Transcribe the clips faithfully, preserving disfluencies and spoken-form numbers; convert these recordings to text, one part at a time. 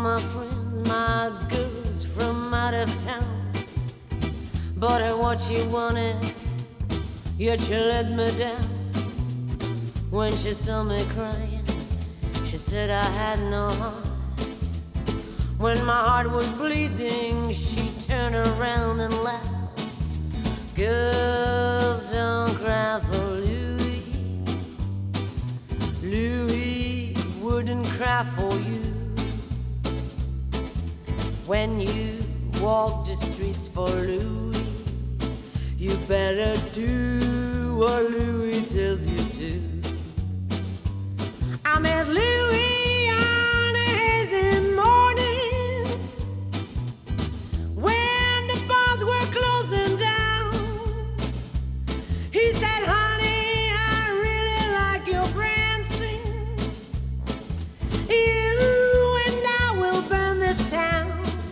my friends, my girls from out of town. Bought her what she wanted, yet she let me down. When she saw me crying, she said I had no heart. When my heart was bleeding, she turned around and laughed. Girls don't cry for Louis. Louis wouldn't cry for you. When you walk the streets for Louis, you better do what Louis tells you to. I met Louis on a hazy morning when the bars were closing down. He said, honey, I really like your prancing. You and I will burn this town.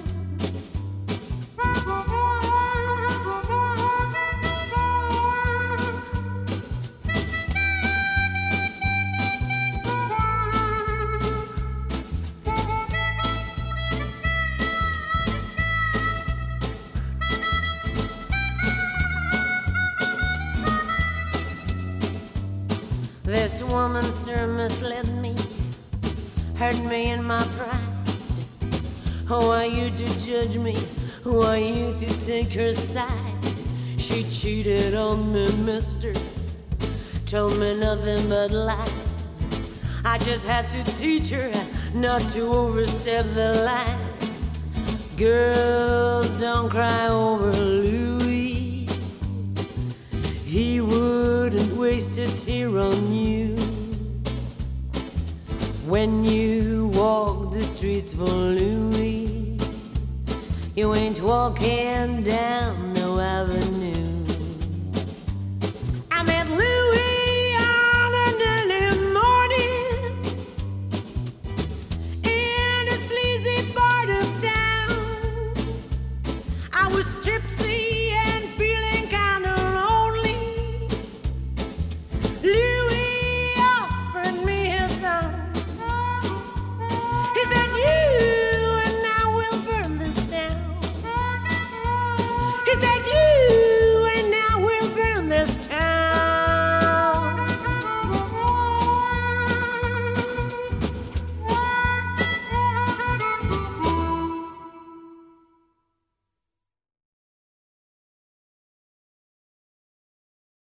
This woman, sir, misled me, hurt me in my pride. Who are you to judge me? Who are you to take her side? She cheated on me, mister, told me nothing but lies. I just had to teach her not to overstep the line. Girls, don't cry over Louis. He wouldn't waste a tear on you. When you walk the streets for Louis, you ain't walking down